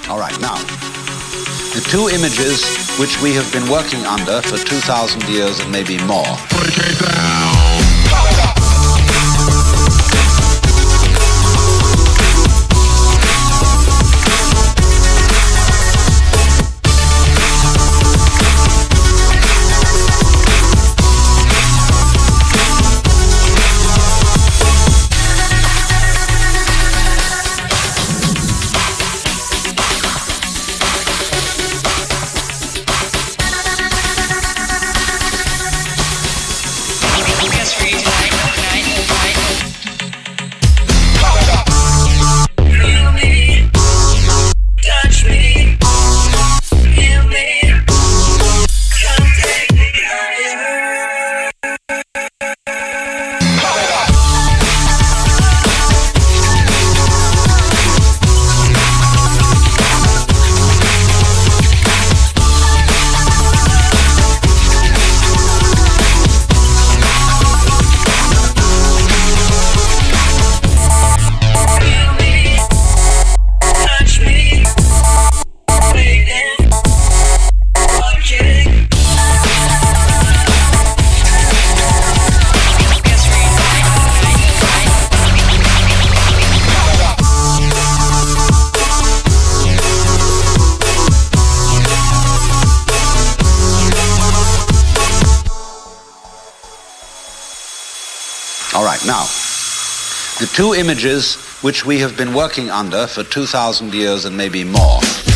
All right, now, the two images which we have been working under for 2,000 years and maybe more. Break it down. All right, now, the two images which we have been working under for 2,000 years and maybe more.